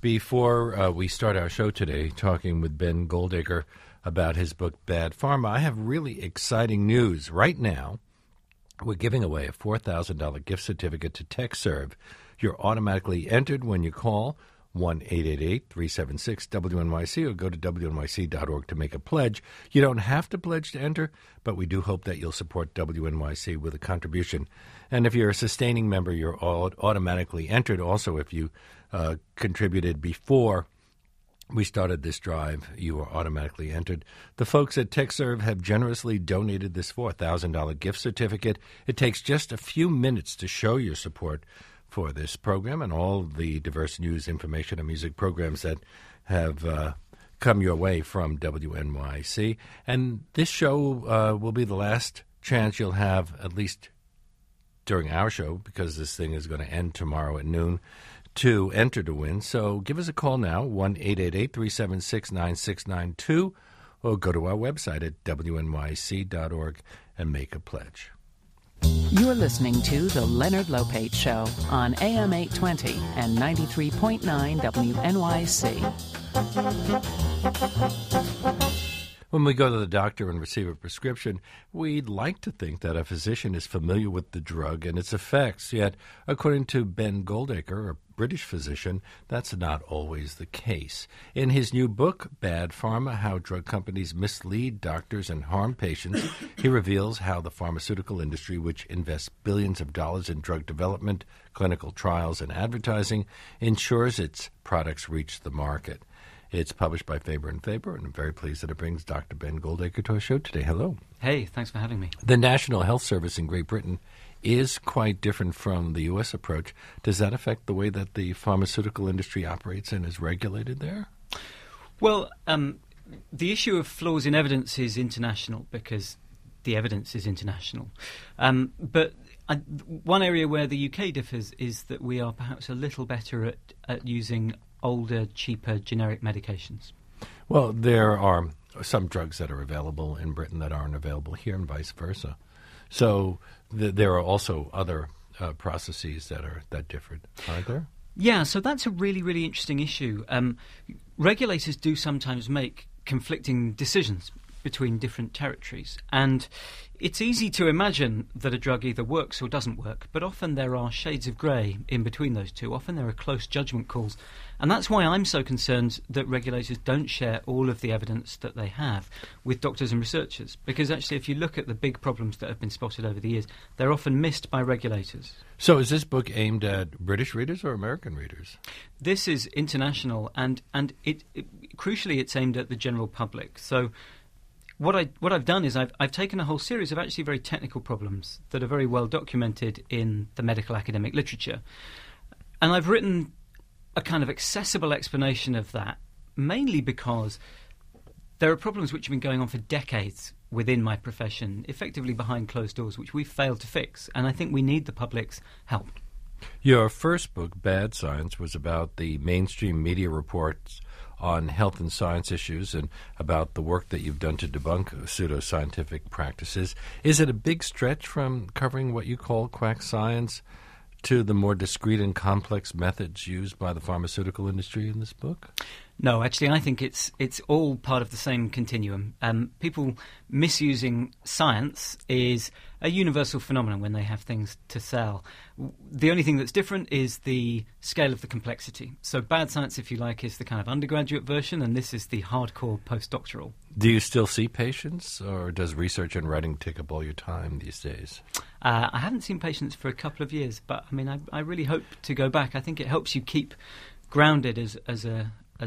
Before we start our show today, talking with Ben Goldacre about his book, Bad Pharma, I have really exciting news. Right now, we're giving away a $4,000 gift certificate to TechServe. You're automatically entered when you call 1-888-376-WNYC or go to WNYC.org to make a pledge. You don't have to pledge to enter, but we do hope that you'll support WNYC with a contribution. And if you're a sustaining member, you're automatically entered. Also, if you contributed before we started this drive, you are automatically entered. The folks at TechServe have generously donated this $4,000 gift certificate. It takes just a few minutes to show your support for this program and all the diverse news, information, and music programs that have come your way from WNYC. And this show will be the last chance you'll have, at least during our show, because this thing is going to end tomorrow at noon, to enter to win. So give us a call now, 1-888-376-9692, or go to our website at WNYC.org and make a pledge. You're listening to The Leonard Lopate Show on AM 820 and 93.9 WNYC. When we go to the doctor and receive a prescription, we'd like to think that a physician is familiar with the drug and its effects. Yet, according to Ben Goldacre, a British physician, that's not always the case. In his new book, Bad Pharma, How Drug Companies Mislead Doctors and Harm Patients, he reveals how the pharmaceutical industry, which invests billions of dollars in drug development, clinical trials, and advertising, ensures its products reach the market. It's published by Faber & Faber, and I'm very pleased that it brings Dr. Ben Goldacre to our show today. Hello. Hey, thanks for having me. The National Health Service in Great Britain is quite different from the U.S. approach. Does that affect the way that the pharmaceutical industry operates and is regulated there? Well, the issue of flaws in evidence is international because the evidence is international. But one area where the UK differs is that we are perhaps a little better at using older, cheaper, generic medications. Well, there are some drugs that are available in Britain that aren't available here and vice versa. So there are also other processes that different, aren't there? Yeah, so that's a really, really interesting issue. Regulators do sometimes make conflicting decisions between different territories. And it's easy to imagine that a drug either works or doesn't work, but often there are shades of grey in between those two. Often there are close judgment calls. And that's why I'm so concerned that regulators don't share all of the evidence that they have with doctors and researchers. Because actually, if you look at the big problems that have been spotted over the years, they're often missed by regulators. So is this book aimed at British readers or American readers? This is international, and crucially, it's aimed at the general public. So what I've done is I've taken a whole series of actually very technical problems that are very well documented in the medical academic literature, and I've written a kind of accessible explanation of that, mainly because there are problems which have been going on for decades within my profession, effectively behind closed doors, which we've failed to fix, and I think we need the public's help. Your first book, Bad Science, was about the mainstream media reports on health and science issues and about the work that you've done to debunk pseudoscientific practices. Is it a big stretch from covering what you call quack science to the more discrete and complex methods used by the pharmaceutical industry in this book? No, actually, I think it's all part of the same continuum. People misusing science is a universal phenomenon when they have things to sell. The only thing that's different is the scale of the complexity. So bad science, if you like, is the kind of undergraduate version, and this is the hardcore postdoctoral. Do you still see patients, or does research and writing take up all your time these days? I haven't seen patients for a couple of years, but I mean, I really hope to go back. I think it helps you keep grounded as a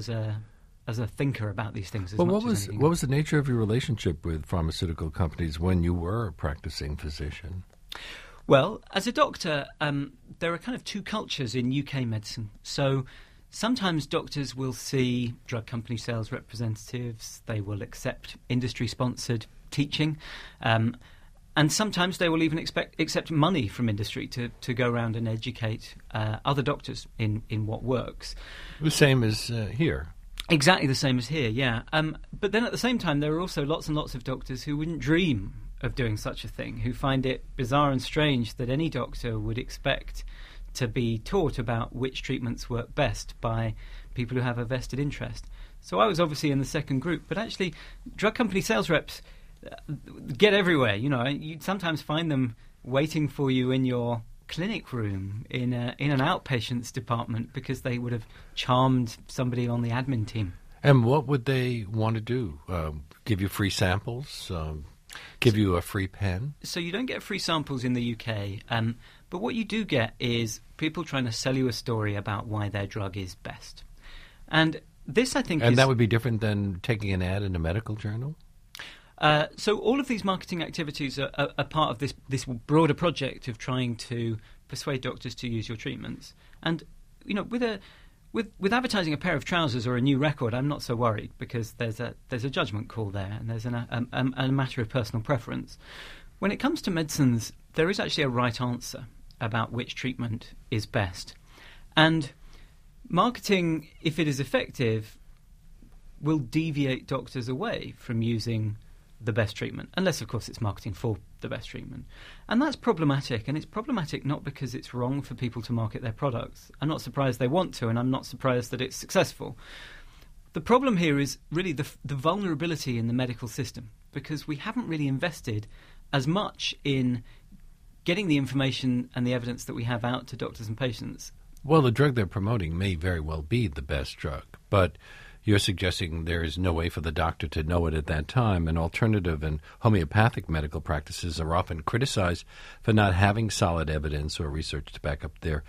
thinker about these things. Well, what was the nature of your relationship with pharmaceutical companies when you were a practicing physician? Well, as a doctor, there are kind of two cultures in UK medicine. So sometimes doctors will see drug company sales representatives. They will accept industry-sponsored teaching. And sometimes they will even accept money from industry to go around and educate other doctors in what works. The same as here. Exactly the same as here, yeah. But then at the same time, there are also lots and lots of doctors who wouldn't dream of doing such a thing, who find it bizarre and strange that any doctor would expect to be taught about which treatments work best by people who have a vested interest. So I was obviously in the second group, but actually drug company sales reps get everywhere. You know, you'd sometimes find them waiting for you in your clinic room in an outpatients department because they would have charmed somebody on the admin team. And what would they want to do? Give you free samples? Give you a free pen? So you don't get free samples in the UK, but what you do get is people trying to sell you a story about why their drug is best. And this, I think, that would be different than taking an ad in a medical journal? So all of these marketing activities are part of this broader project of trying to persuade doctors to use your treatments. And, you know, with advertising a pair of trousers or a new record, I'm not so worried because there's a judgment call there and there's a matter of personal preference. When it comes to medicines, there is actually a right answer about which treatment is best. And marketing, if it is effective, will deviate doctors away from using the best treatment, unless, of course, it's marketing for the best treatment. And that's problematic, and it's problematic not because it's wrong for people to market their products. I'm not surprised they want to, and I'm not surprised that it's successful. The problem here is really the vulnerability in the medical system, because we haven't really invested as much in getting the information and the evidence that we have out to doctors and patients. Well, the drug they're promoting may very well be the best drug, but you're suggesting there is no way for the doctor to know it at that time, and alternative and homeopathic medical practices are often criticized for not having solid evidence or research to back up their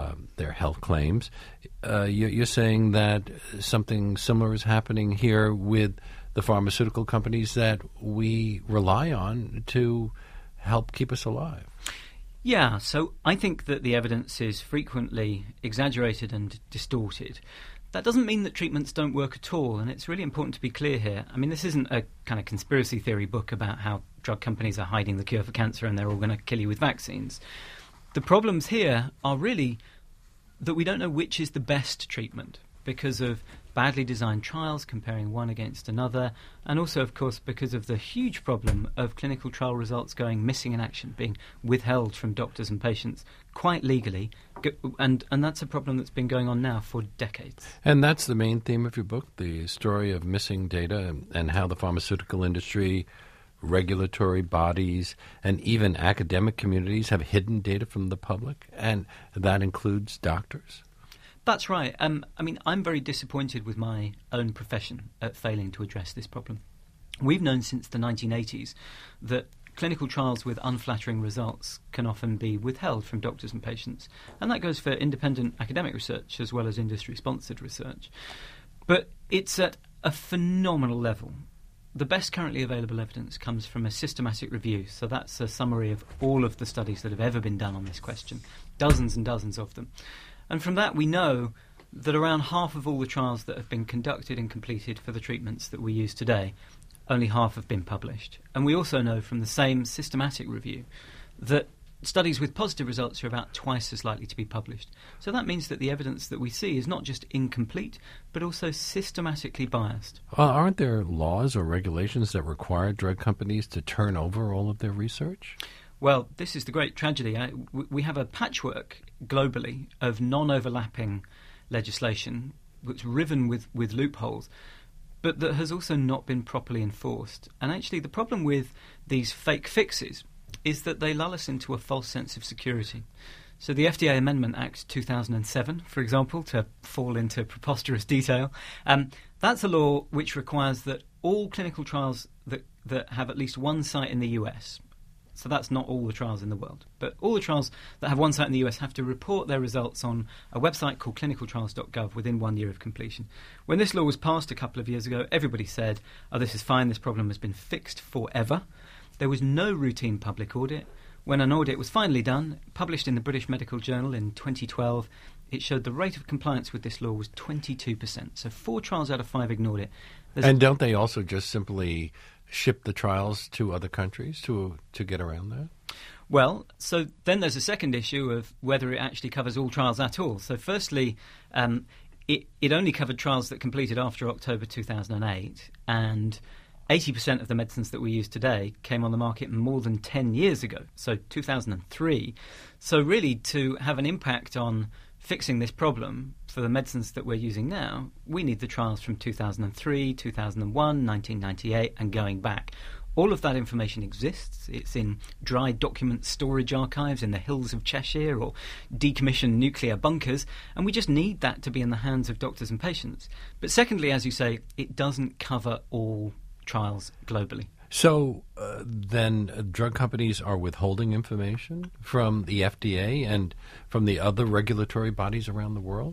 health claims. You're saying that something similar is happening here with the pharmaceutical companies that we rely on to help keep us alive. Yeah, so I think that the evidence is frequently exaggerated and distorted. That doesn't mean that treatments don't work at all, and it's really important to be clear here. I mean, this isn't a kind of conspiracy theory book about how drug companies are hiding the cure for cancer and they're all going to kill you with vaccines. The problems here are really that we don't know which is the best treatment because of badly designed trials comparing one against another, and also, of course, because of the huge problem of clinical trial results going missing in action, being withheld from doctors and patients quite legally, and that's a problem that's been going on now for decades. And that's the main theme of your book, the story of missing data and how the pharmaceutical industry, regulatory bodies, and even academic communities have hidden data from the public, and that includes doctors. That's right. I mean, I'm very disappointed with my own profession at failing to address this problem. We've known since the 1980s that clinical trials with unflattering results can often be withheld from doctors and patients, and that goes for independent academic research as well as industry-sponsored research. But it's at a phenomenal level. The best currently available evidence comes from a systematic review, so that's a summary of all of the studies that have ever been done on this question, dozens and dozens of them. And from that we know that around half of all the trials that have been conducted and completed for the treatments that we use today, only half have been published. And we also know from the same systematic review that studies with positive results are about twice as likely to be published. So that means that the evidence that we see is not just incomplete, but also systematically biased. Aren't there laws or regulations that require drug companies to turn over all of their research? Well, this is the great tragedy. We have a patchwork globally of non-overlapping legislation that's riven with loopholes, but that has also not been properly enforced. And actually the problem with these fake fixes is that they lull us into a false sense of security. So the FDA Amendment Act 2007, for example, to fall into preposterous detail, that's a law which requires that all clinical trials that have at least one site in the US, so that's not all the trials in the world, but all the trials that have one site in the US have to report their results on a website called clinicaltrials.gov within 1 year of completion. When this law was passed a couple of years ago, everybody said, oh, this is fine, this problem has been fixed forever. There was no routine public audit. When an audit was finally done, published in the British Medical Journal in 2012, it showed the rate of compliance with this law was 22%. So 4 trials out of 5 ignored it. And don't they also just simply ship the trials to other countries to get around that? Well, so then there's a second issue of whether it actually covers all trials at all. So firstly, it only covered trials that completed after October 2008, and 80% of the medicines that we use today came on the market more than 10 years ago, so 2003. So really, to have an impact on fixing this problem for the medicines that we're using now, we need the trials from 2003, 2001, 1998, and going back. All of that information exists. It's in dry document storage archives in the hills of Cheshire or decommissioned nuclear bunkers, and we just need that to be in the hands of doctors and patients. But secondly, as you say, it doesn't cover all trials globally. So then drug companies are withholding information from the FDA and from the other regulatory bodies around the world?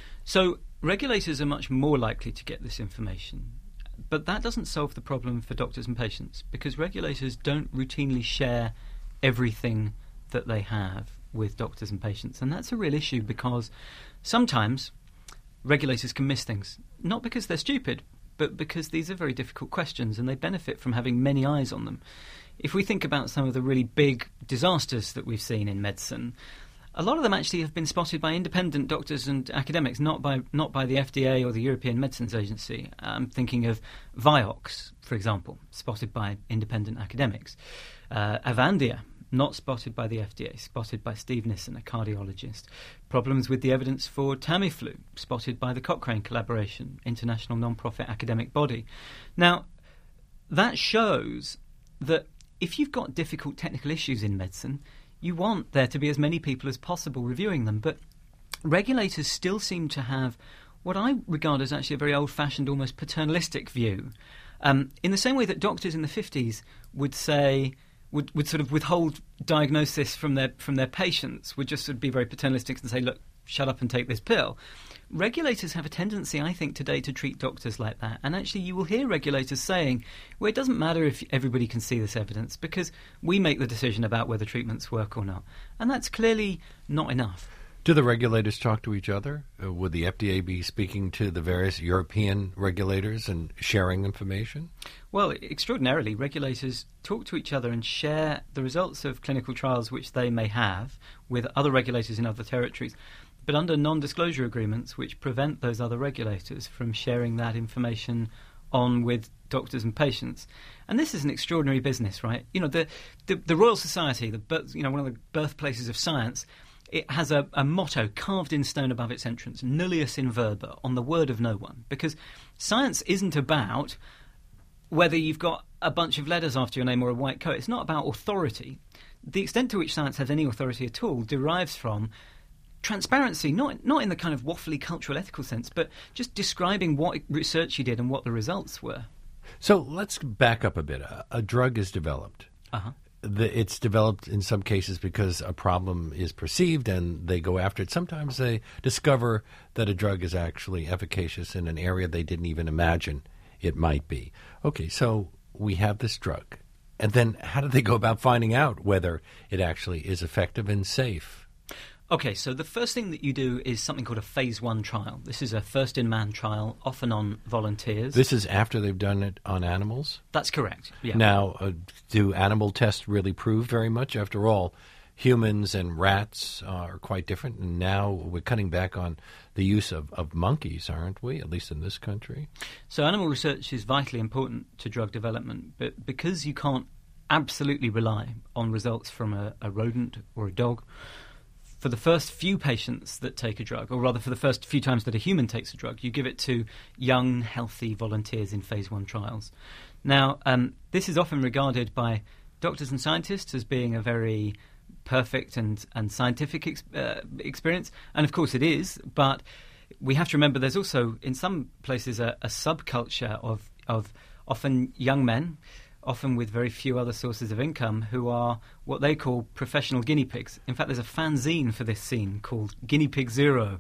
So regulators are much more likely to get this information. But that doesn't solve the problem for doctors and patients, because regulators don't routinely share everything that they have with doctors and patients. And that's a real issue, because sometimes regulators can miss things, not because they're stupid, but because these are very difficult questions and they benefit from having many eyes on them. If we think about some of the really big disasters that we've seen in medicine, a lot of them actually have been spotted by independent doctors and academics, not by the FDA or the European Medicines Agency. I'm thinking of Vioxx, for example, spotted by independent academics. Avandia, not spotted by the FDA, spotted by Steve Nissen, a cardiologist. Problems with the evidence for Tamiflu, spotted by the Cochrane Collaboration, international non-profit academic body. Now, that shows that if you've got difficult technical issues in medicine, you want there to be as many people as possible reviewing them. But regulators still seem to have what I regard as actually a very old-fashioned, almost paternalistic view. In the same way that doctors in the 50s would say, would sort of withhold diagnosis from their patients, would just sort of be very paternalistic and say, look, shut up and take this pill. Regulators have a tendency, I think, today to treat doctors like that. And actually you will hear regulators saying, well, it doesn't matter if everybody can see this evidence because we make the decision about whether treatments work or not. And that's clearly not enough. Do the regulators talk to each other? Would the FDA be speaking to the various European regulators and sharing information? Well, extraordinarily, regulators talk to each other and share the results of clinical trials which they may have with other regulators in other territories, but under non-disclosure agreements which prevent those other regulators from sharing that information on with doctors and patients. And this is an extraordinary business, right? You know, the Royal Society, one of the birthplaces of science, it has a motto carved in stone above its entrance, nullius in verba, on the word of no one. Because science isn't about whether you've got a bunch of letters after your name or a white coat. It's not about authority. The extent to which science has any authority at all derives from transparency, not in the kind of waffly cultural ethical sense, but just describing what research you did and what the results were. So let's back up a bit. A drug is developed. Uh-huh. It's developed in some cases because a problem is perceived and they go after it. Sometimes they discover that a drug is actually efficacious in an area they didn't even imagine it might be. Okay, so we have this drug. And then how do they go about finding out whether it actually is effective and safe? Okay, so the first thing that you do is something called a phase 1 trial. This is a first-in-man trial, often on volunteers. This is after they've done it on animals? That's correct, yeah. Now, do animal tests really prove very much? After all, humans and rats are quite different, and now we're cutting back on the use of monkeys, aren't we, at least in this country? So animal research is vitally important to drug development, but because you can't absolutely rely on results from a rodent or a dog, for the first few patients that take a drug, or rather for the first few times that a human takes a drug, you give it to young, healthy volunteers in phase 1 trials. Now, this is often regarded by doctors and scientists as being a very perfect and scientific experience, and of course it is, but we have to remember there's also, in some places, a subculture of often young men, often with very few other sources of income, who are what they call professional guinea pigs. In fact, there's a fanzine for this scene called Guinea Pig Zero,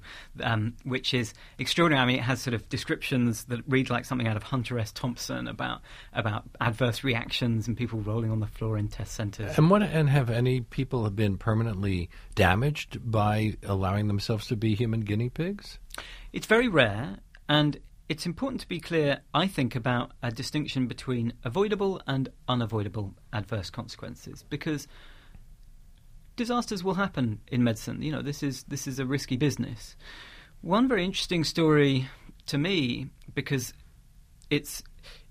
which is extraordinary. I mean, it has sort of descriptions that read like something out of Hunter S. Thompson about adverse reactions and people rolling on the floor in test centres. And have any people have been permanently damaged by allowing themselves to be human guinea pigs? It's very rare, and it's important to be clear, I think, about a distinction between avoidable and unavoidable adverse consequences, because disasters will happen in medicine. You know, this is a risky business. One very interesting story to me, because it's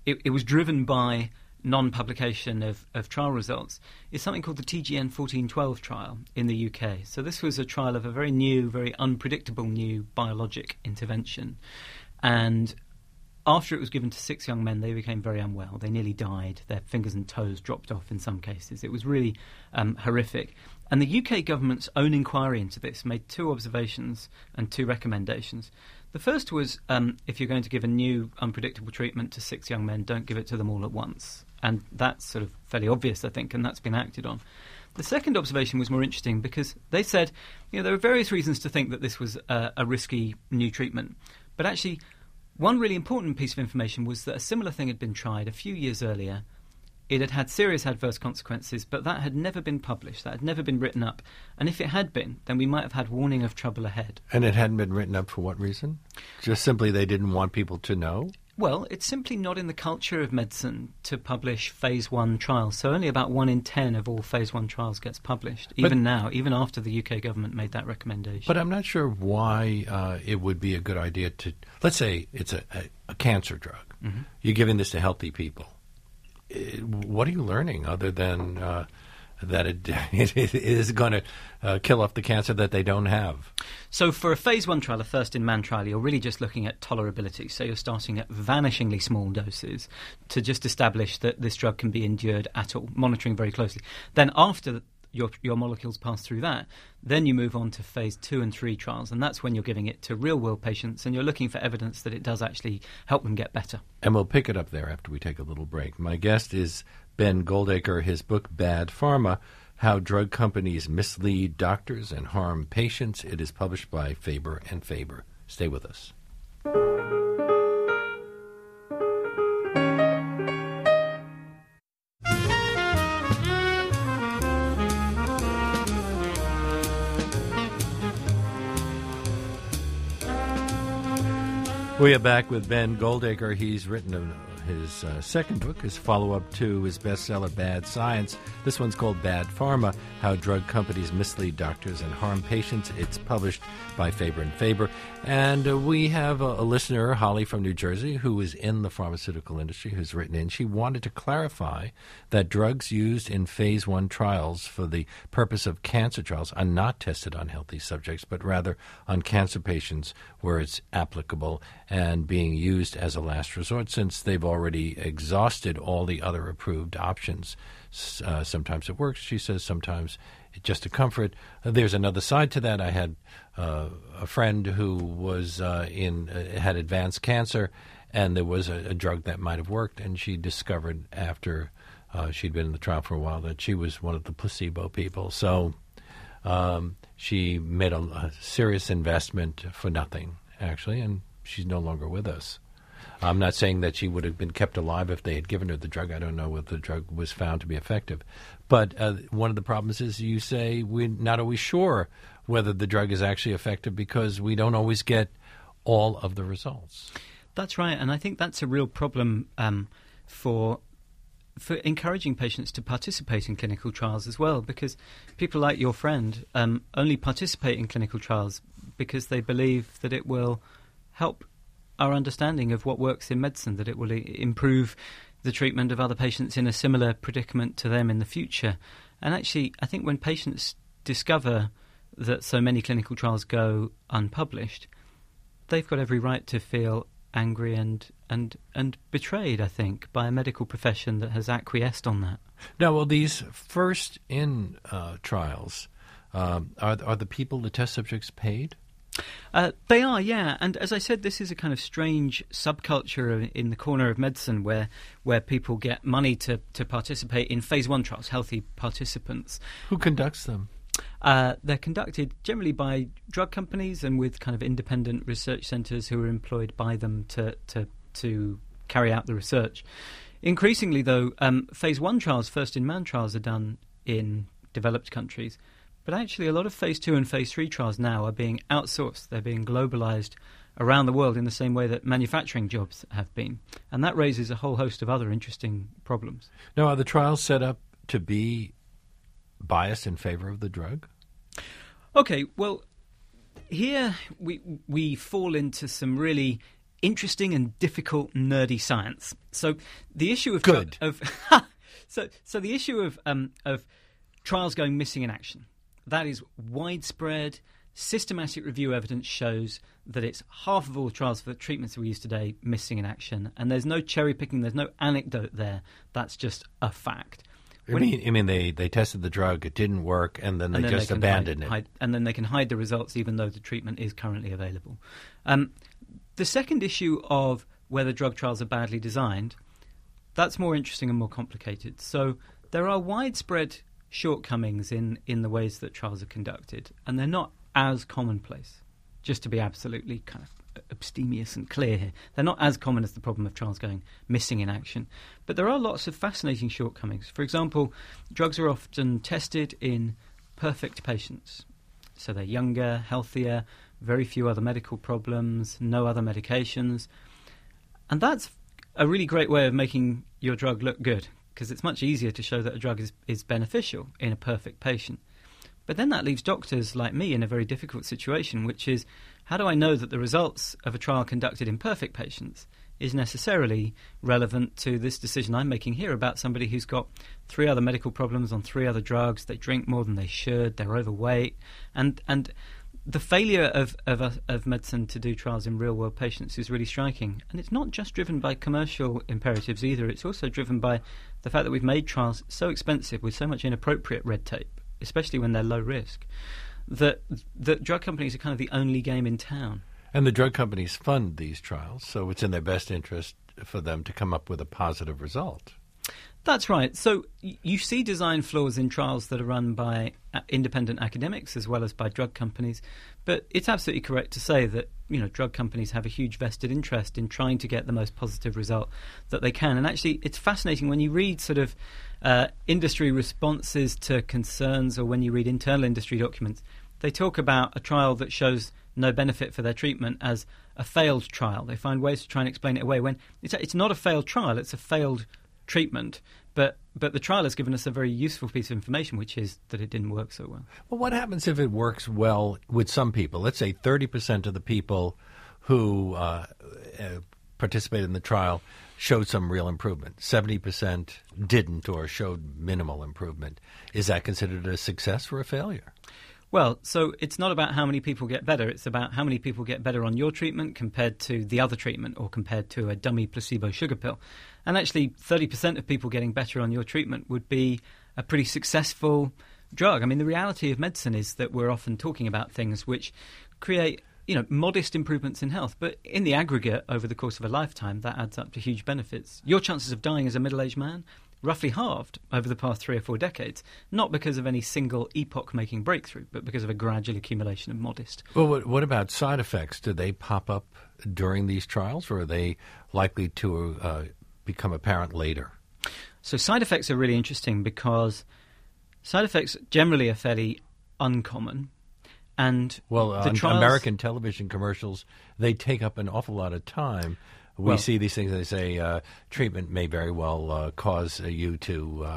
it was driven by non-publication of trial results, is something called the TGN 1412 trial in the UK. So this was a trial of a very new, very unpredictable new biologic intervention. And after it was given to 6 young men, they became very unwell. They nearly died. Their fingers and toes dropped off in some cases. It was really horrific. And the UK government's own inquiry into this made 2 observations and 2 recommendations. The first was, if you're going to give a new unpredictable treatment to 6 young men, don't give it to them all at once. And that's sort of fairly obvious, I think, and that's been acted on. The second observation was more interesting because they said, there are various reasons to think that this was a risky new treatment. But actually, one really important piece of information was that a similar thing had been tried a few years earlier. It had had serious adverse consequences, but that had never been published. That had never been written up. And if it had been, then we might have had warning of trouble ahead. And it hadn't been written up for what reason? Just simply they didn't want people to know? Well, it's simply not in the culture of medicine to publish phase 1 trials. So only about 1 in 10 of all phase 1 trials gets published, even after the UK government made that recommendation. But I'm not sure why it would be a good idea to, let's say it's a cancer drug. Mm-hmm. You're giving this to healthy people. What are you learning other than that it is going to kill off the cancer that they don't have? So for a phase 1 trial, a first-in-man trial, you're really just looking at tolerability. So you're starting at vanishingly small doses to just establish that this drug can be endured at all, monitoring very closely. Then after your molecules pass through that, then you move on to phase 2 and 3 trials, and that's when you're giving it to real-world patients and you're looking for evidence that it does actually help them get better. And we'll pick it up there after we take a little break. My guest is Ben Goldacre. His book, Bad Pharma, How Drug Companies Mislead Doctors and Harm Patients. It is published by Faber and Faber. Stay with us. We are back with Ben Goldacre. He's written his second book, his follow-up to his bestseller, Bad Science. This one's called Bad Pharma, How Drug Companies Mislead Doctors and Harm Patients. It's published by Faber and Faber. And we have a listener, Holly from New Jersey, who is in the pharmaceutical industry, who's written in. She wanted to clarify that drugs used in phase 1 trials for the purpose of cancer trials are not tested on healthy subjects, but rather on cancer patients where it's applicable and being used as a last resort, since they've already exhausted all the other approved options. Sometimes it works, she says, sometimes it's just a comfort. There's another side to that. I had a friend who was had advanced cancer, and there was a drug that might have worked, and she discovered after she'd been in the trial for a while that she was one of the placebo people. So she made a serious investment for nothing, actually, and she's no longer with us. I'm not saying that she would have been kept alive if they had given her the drug. I don't know whether the drug was found to be effective. But one of the problems is you say we're not always sure whether the drug is actually effective because we don't always get all of the results. That's right, and I think that's a real problem for encouraging patients to participate in clinical trials as well, because people like your friend only participate in clinical trials because they believe that it will help our understanding of what works in medicine, that it will improve the treatment of other patients in a similar predicament to them in the future. And actually, I think when patients discover that so many clinical trials go unpublished, they've got every right to feel angry and betrayed, I think, by a medical profession that has acquiesced on that. Now, well, these first-in trials, are the people, the test subjects, paid? They are, yeah. And as I said, this is a kind of strange subculture in the corner of medicine where people get money to participate in phase 1 trials, healthy participants. Who conducts them? They're conducted generally by drug companies and with kind of independent research centres who are employed by them to carry out the research. Increasingly, though, phase 1 trials, first-in-man trials, are done in developed countries. But actually, a lot of phase 2 and phase 3 trials now are being outsourced. They're being globalized around the world in the same way that manufacturing jobs have been. And that raises a whole host of other interesting problems. Now, are the trials set up to be biased in favor of the drug? Okay, well, here we fall into some really interesting and difficult, nerdy science. So the issue of so the issue of trials going missing in action, that is widespread. Systematic review evidence shows that it's half of all trials for the treatments we use today missing in action, and there's no cherry picking, there's no anecdote there. That's just a fact. You mean they tested the drug, it didn't work, and then they just abandoned it. And then they can hide the results even though the treatment is currently available. The second issue of whether drug trials are badly designed, that's more interesting and more complicated. So there are widespread shortcomings in the ways that trials are conducted, and they're not as commonplace, just to be absolutely kind of abstemious and clear here. They're not as common as the problem of trials going missing in action. But there are lots of fascinating shortcomings. For example, drugs are often tested in perfect patients. So they're younger, healthier, very few other medical problems, no other medications. And that's a really great way of making your drug look good, because it's much easier to show that a drug is beneficial in a perfect patient. But then that leaves doctors like me in a very difficult situation, which is, how do I know that the results of a trial conducted in perfect patients is necessarily relevant to this decision I'm making here about somebody who's got 3 other medical problems on 3 other drugs, they drink more than they should, they're overweight, and the failure of medicine to do trials in real-world patients is really striking. And it's not just driven by commercial imperatives either, it's also driven by the fact that we've made trials so expensive with so much inappropriate red tape, especially when they're low risk, that drug companies are kind of the only game in town. And the drug companies fund these trials, so it's in their best interest for them to come up with a positive result. That's right. So you see design flaws in trials that are run by independent academics as well as by drug companies, but it's absolutely correct to say that drug companies have a huge vested interest in trying to get the most positive result that they can. And actually, it's fascinating when you read sort of industry responses to concerns, or when you read internal industry documents, they talk about a trial that shows no benefit for their treatment as a failed trial. They find ways to try and explain it away when it's not a failed trial, it's a failed treatment, but the trial has given us a very useful piece of information, which is that it didn't work so well. Well, what happens if it works well with some people? Let's say 30% of the people who participated in the trial showed some real improvement. 70% didn't or showed minimal improvement. Is that considered a success or a failure? Well, so it's not about how many people get better. It's about how many people get better on your treatment compared to the other treatment or compared to a dummy placebo sugar pill. And actually, 30% of people getting better on your treatment would be a pretty successful drug. I mean, the reality of medicine is that we're often talking about things which create, modest improvements in health. But in the aggregate, over the course of a lifetime, that adds up to huge benefits. Your chances of dying as a middle-aged man roughly halved over the past 3 or 4 decades, not because of any single epoch-making breakthrough, but because of a gradual accumulation of modest. Well, what about side effects? Do they pop up during these trials, or are they likely to become apparent later? So side effects are really interesting because side effects generally are fairly uncommon. And American television commercials, they take up an awful lot of time. We see these things, they say treatment may very well cause you to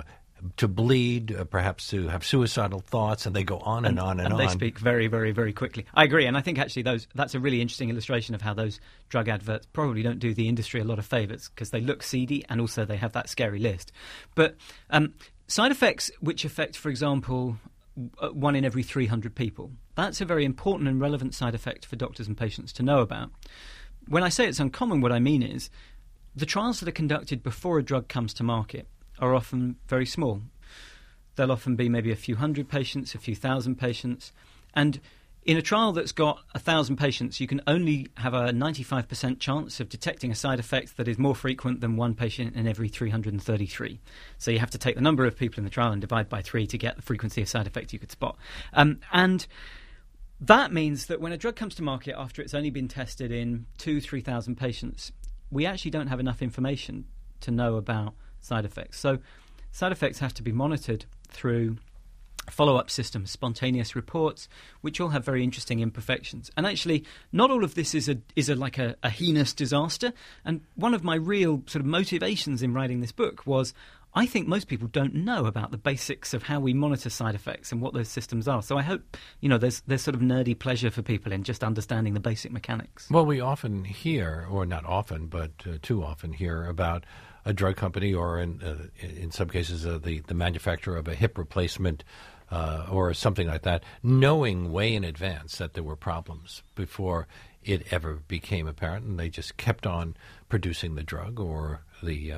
bleed, perhaps to have suicidal thoughts, and they go on and on and on. And they speak very, very, very quickly. I agree, and I think actually that's a really interesting illustration of how those drug adverts probably don't do the industry a lot of favours, because they look seedy and also they have that scary list. But side effects which affect, for example, 1 in every 300 people, that's a very important and relevant side effect for doctors and patients to know about. When I say it's uncommon, what I mean is the trials that are conducted before a drug comes to market are often very small. They'll often be maybe a few hundred patients, a few thousand patients. And in a trial that's got 1,000 patients, you can only have a 95% chance of detecting a side effect that is more frequent than 1 patient in every 333. So you have to take the number of people in the trial and divide by 3 to get the frequency of side effect you could spot. And that means that when a drug comes to market after it's only been tested in 2,000-3,000 patients, we actually don't have enough information to know about side effects. So side effects have to be monitored through follow-up systems, spontaneous reports, which all have very interesting imperfections. And actually, not all of this is a heinous disaster. And one of my real sort of motivations in writing this book was I think most people don't know about the basics of how we monitor side effects and what those systems are. So I hope, there's sort of nerdy pleasure for people in just understanding the basic mechanics. Well, we often hear, or not often, but too often hear about a drug company or in some cases the manufacturer of a hip replacement or something like that, knowing way in advance that there were problems before it ever became apparent, and they just kept on producing the drug or the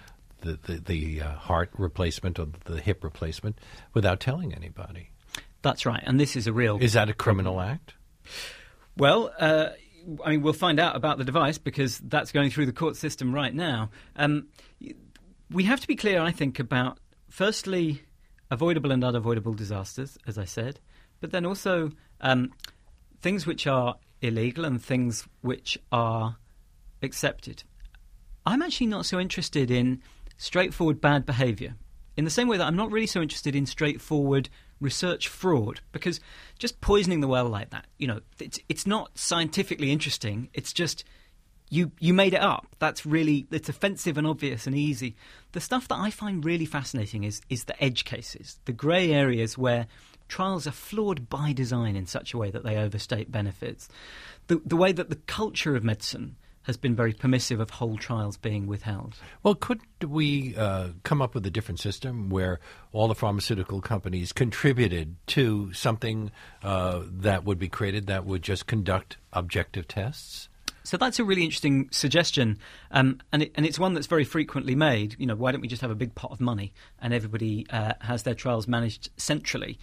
heart replacement or the hip replacement without telling anybody. That's right, and this is a real... Is that a criminal act? Well, we'll find out about the device because that's going through the court system right now. We have to be clear, I think, about, firstly, avoidable and unavoidable disasters, as I said, but then also things which are illegal and things which are accepted. I'm actually not so interested in straightforward bad behaviour, in the same way that I'm not really so interested in straightforward research fraud, because just poisoning the well like that, it's not scientifically interesting. It's just you made it up. It's offensive and obvious and easy. The stuff that I find really fascinating is the edge cases, the grey areas where trials are flawed by design in such a way that they overstate benefits, the way that the culture of medicine has been very permissive of whole trials being withheld. Well, could we come up with a different system where all the pharmaceutical companies contributed to something that would be created that would just conduct objective tests? So that's a really interesting suggestion, and it's one that's very frequently made. Why don't we just have a big pot of money and everybody has their trials managed centrally?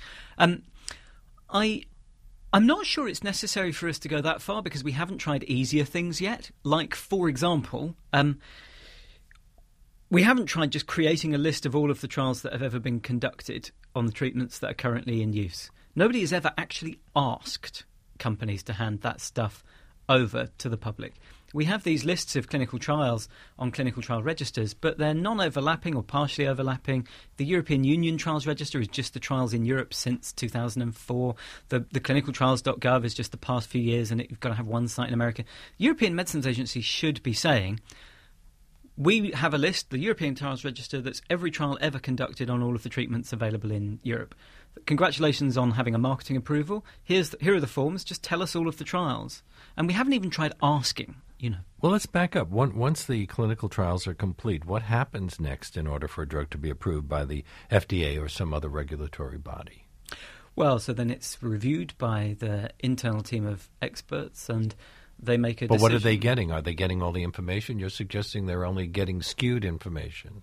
I'm not sure it's necessary for us to go that far because we haven't tried easier things yet. Like, for example, we haven't tried just creating a list of all of the trials that have ever been conducted on the treatments that are currently in use. Nobody has ever actually asked companies to hand that stuff over to the public. We have these lists of clinical trials on clinical trial registers, but they're non-overlapping or partially overlapping. The European Union Trials Register is just the trials in Europe since 2004. The clinicaltrials.gov is just the past few years, and you've got to have one site in America. The European Medicines Agency should be saying, we have a list, the European Trials Register, that's every trial ever conducted on all of the treatments available in Europe. Congratulations on having a marketing approval. Here are the forms. Just tell us all of the trials. And we haven't even tried asking, Well, let's back up. Once the clinical trials are complete, what happens next in order for a drug to be approved by the FDA or some other regulatory body? Well, so then it's reviewed by the internal team of experts and they make a decision. But what are they getting? Are they getting all the information? You're suggesting they're only getting skewed information.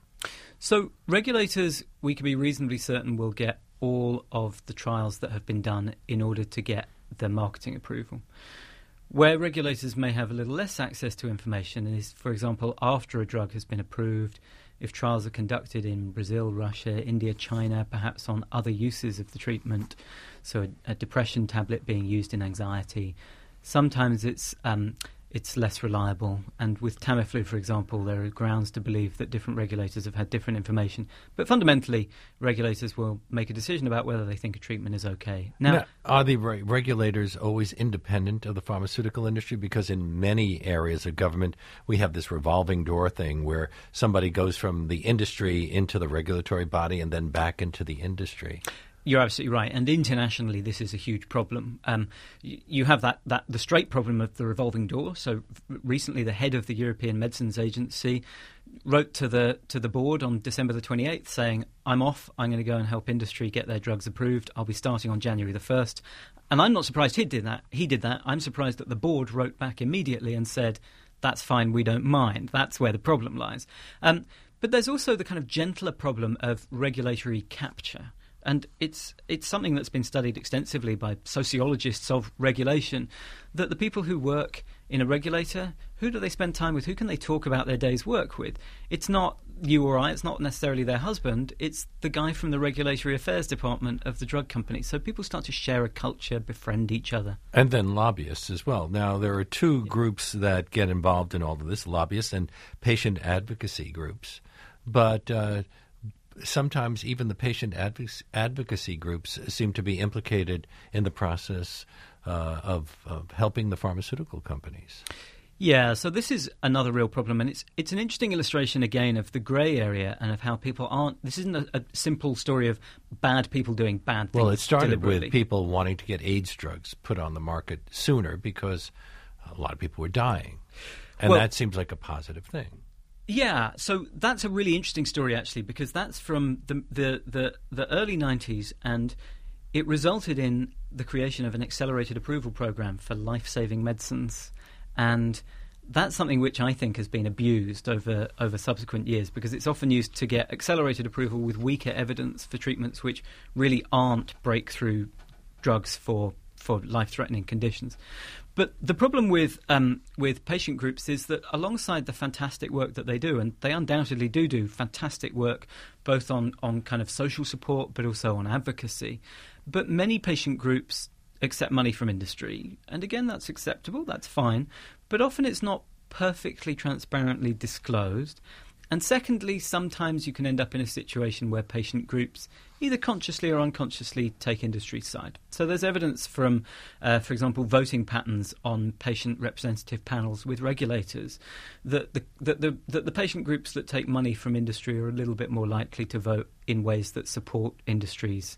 So regulators, we can be reasonably certain, will get all of the trials that have been done in order to get the marketing approval. Where regulators may have a little less access to information is, for example, after a drug has been approved, if trials are conducted in Brazil, Russia, India, China, perhaps on other uses of the treatment, so a depression tablet being used in anxiety. Sometimes it's less reliable, and with Tamiflu, for example, there are grounds to believe that different regulators have had different information. But fundamentally, regulators will make a decision about whether they think a treatment is okay. Now, are the regulators always independent of the pharmaceutical industry? Because in many areas of government, we have this revolving door thing where somebody goes from the industry into the regulatory body and then back into the industry. You're absolutely right, and internationally this is a huge problem. You have the straight problem of the revolving door. So recently the head of the European Medicines Agency wrote to the board on December the 28th saying, I'm off, I'm going to go and help industry get their drugs approved. I'll be starting on January the 1st. And I'm not surprised he did that. I'm surprised that the board wrote back immediately and said, that's fine, we don't mind. That's where the problem lies. But there's also the kind of gentler problem of regulatory capture. And it's something that's been studied extensively by sociologists of regulation, that the people who work in a regulator, who do they spend time with? Who can they talk about their day's work with? It's not you or I, it's not necessarily their husband, it's the guy from the regulatory affairs department of the drug company. So people start to share a culture, befriend each other. And then lobbyists as well. Now, there are two groups that get involved in all of this, lobbyists and patient advocacy groups. But sometimes even the patient advocacy groups seem to be implicated in the process of helping the pharmaceutical companies. Yeah, so this is another real problem, and it's an interesting illustration again of the grey area and of how people aren't. This isn't a simple story of bad people doing bad things. Well, it started deliberately. with people wanting to get AIDS drugs put on the market sooner because a lot of people were dying, and that seems like a positive thing. Yeah, so that's a really interesting story actually, because that's from the early 90s, and it resulted in the creation of an accelerated approval program for life-saving medicines. And that's something which I think has been abused over subsequent years, because it's often used to get accelerated approval with weaker evidence for treatments which really aren't breakthrough drugs for life-threatening conditions. But the problem with patient groups is that alongside the fantastic work that they do, and they undoubtedly do fantastic work both on kind of social support but also on advocacy, but many patient groups accept money from industry. And again, that's acceptable, that's fine. But often it's not perfectly transparently disclosed. And secondly, sometimes you can end up in a situation where patient groups either consciously or unconsciously take industry's side. So there's evidence from, for example, voting patterns on patient representative panels with regulators that the patient groups that take money from industry are a little bit more likely to vote in ways that support industry's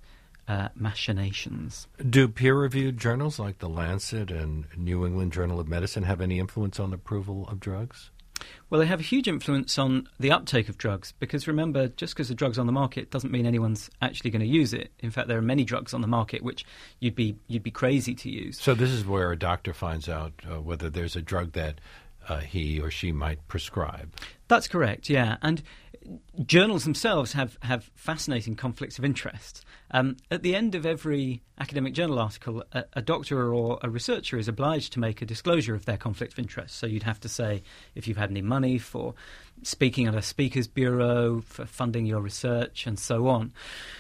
machinations. Do peer-reviewed journals like The Lancet and New England Journal of Medicine have any influence on the approval of drugs? Well, they have a huge influence on the uptake of drugs, because remember, just because a drug's on the market doesn't mean anyone's actually going to use it. In fact, there are many drugs on the market which you'd be crazy to use. So this is where a doctor finds out whether there's a drug that he or she might prescribe. That's correct, yeah. And journals themselves have fascinating conflicts of interest. At the end of every academic journal article, a doctor or a researcher is obliged to make a disclosure of their conflict of interest. So you'd have to say if you've had any money for speaking at a speakers bureau, for funding your research, and so on.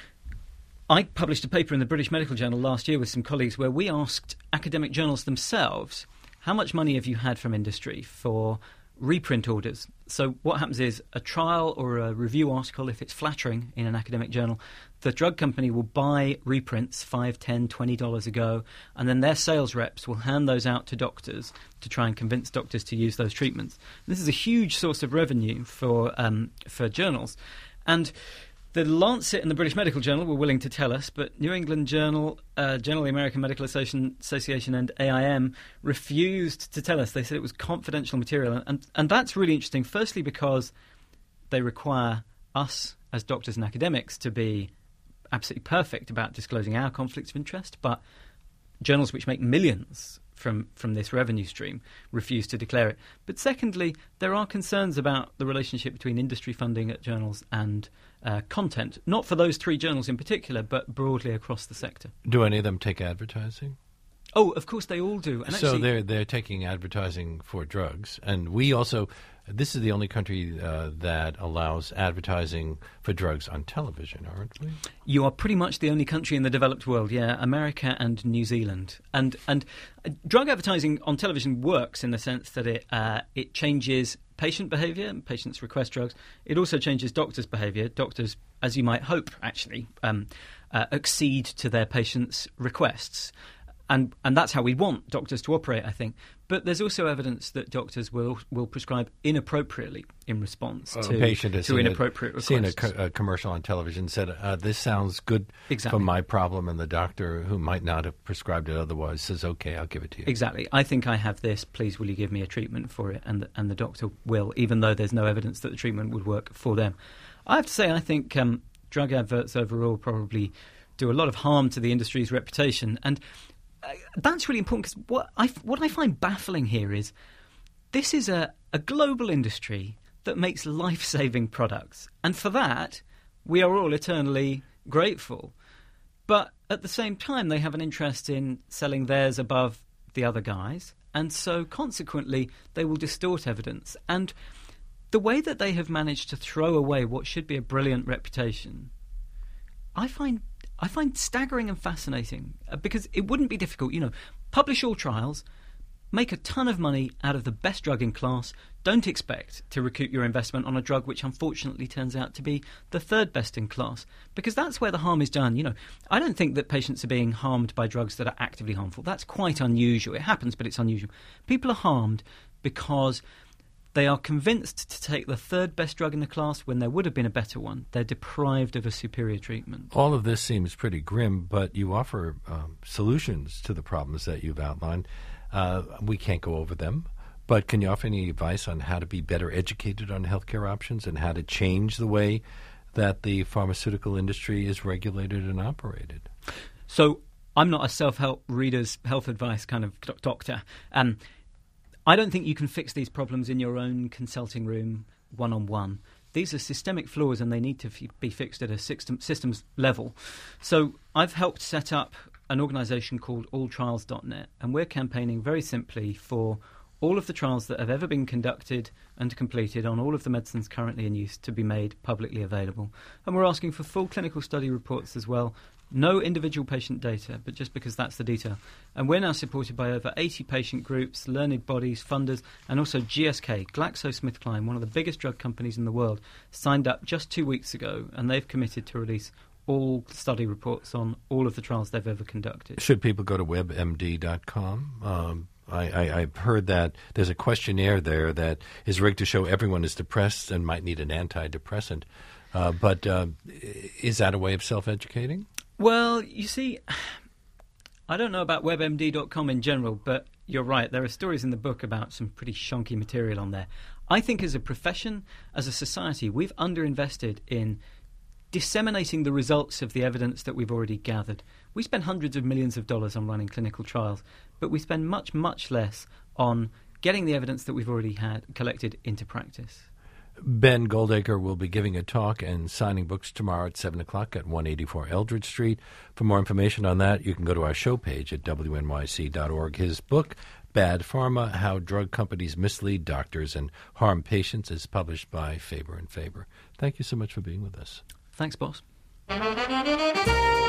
I published a paper in the British Medical Journal last year with some colleagues where we asked academic journals themselves, how much money have you had from industry for reprint orders? So what happens is a trial or a review article, if it's flattering in an academic journal, the drug company will buy reprints $5, $10, $20 a go, and then their sales reps will hand those out to doctors to try and convince doctors to use those treatments. This is a huge source of revenue for journals. And the Lancet and the British Medical Journal were willing to tell us, but New England Journal, Journal of the American Medical Association and AIM refused to tell us. They said it was confidential material. And that's really interesting, firstly because they require us as doctors and academics to be absolutely perfect about disclosing our conflicts of interest, but journals which make millions from this revenue stream refuse to declare it. But secondly, there are concerns about the relationship between industry funding at journals and content, not for those three journals in particular, but broadly across the sector. Do any of them take advertising? Oh, of course they all do. And so actually, they're taking advertising for drugs, and we also. This is the only country that allows advertising for drugs on television, aren't we? You are pretty much the only country in the developed world, yeah, America and New Zealand. And drug advertising on television works in the sense that it changes patient behaviour, and patients request drugs. It also changes doctors' behaviour. Doctors, as you might hope, actually, accede to their patients' requests. And that's how we want doctors to operate, I think. But there's also evidence that doctors will prescribe inappropriately in response to patient has inappropriate requests. Seen a commercial on television said, this sounds good for my problem, and the doctor, who might not have prescribed it otherwise, says, okay, I'll give it to you. Exactly. I think I have this. Please, will you give me a treatment for it? And the doctor will, even though there's no evidence that the treatment would work for them. I have to say, I think drug adverts overall probably do a lot of harm to the industry's reputation. And that's really important, because what I find baffling here is this is a global industry that makes life-saving products. And for that, we are all eternally grateful. But at the same time, they have an interest in selling theirs above the other guys. And so consequently, they will distort evidence. And the way that they have managed to throw away what should be a brilliant reputation, I find staggering and fascinating, because it wouldn't be difficult. Publish all trials, make a ton of money out of the best drug in class. Don't expect to recoup your investment on a drug which unfortunately turns out to be the third best in class, because that's where the harm is done. I don't think that patients are being harmed by drugs that are actively harmful. That's quite unusual. It happens, but it's unusual. People are harmed because they are convinced to take the third best drug in the class when there would have been a better one. They're deprived of a superior treatment. All of this seems pretty grim, but you offer solutions to the problems that you've outlined. We can't go over them, but can you offer any advice on how to be better educated on healthcare options and how to change the way that the pharmaceutical industry is regulated and operated? So I'm not a self-help reader's health advice kind of doctor. I don't think you can fix these problems in your own consulting room one-on-one. These are systemic flaws and they need to be fixed at a systems level. So I've helped set up an organisation called alltrials.net, and we're campaigning very simply for all of the trials that have ever been conducted and completed on all of the medicines currently in use to be made publicly available. And we're asking for full clinical study reports as well. No individual patient data, but just because that's the detail. And we're now supported by over 80 patient groups, learned bodies, funders, and also GSK, GlaxoSmithKline, one of the biggest drug companies in the world, signed up just 2 weeks ago, and they've committed to release all study reports on all of the trials they've ever conducted. Should people go to WebMD.com? I've heard that there's a questionnaire there that is rigged to show everyone is depressed and might need an antidepressant. But is that a way of self-educating? Well, you see, I don't know about WebMD.com in general, but you're right. There are stories in the book about some pretty shonky material on there. I think as a profession, as a society, we've underinvested in disseminating the results of the evidence that we've already gathered. We spend hundreds of millions of dollars on running clinical trials, but we spend much, much less on getting the evidence that we've already had collected into practice. Ben Goldacre will be giving a talk and signing books tomorrow at 7 o'clock at 184 Eldridge Street. For more information on that, you can go to our show page at wnyc.org. His book, Bad Pharma, How Drug Companies Mislead Doctors and Harm Patients, is published by Faber & Faber. Thank you so much for being with us. Thanks, boss.